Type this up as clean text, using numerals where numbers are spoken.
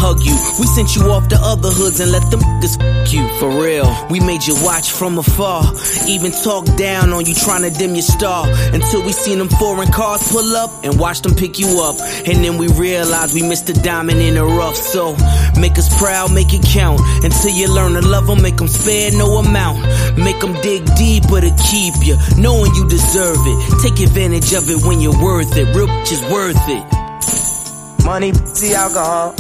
hug you. We sent you off to other hoods and let them niggas f you. For real, we made you watch from afar, even talk down on you trying to dim your star, until we seen them foreign cars pull up and watched them pick you up. And then we realized we missed a diamond in the rough. So make us proud, make it count, until you learn to love them, make them spare no amount. Make them dig deeper to keep you, knowing you deserve it. Take advantage of it when you're worth it. Real bitch is worth it. Money, pussy, alcohol.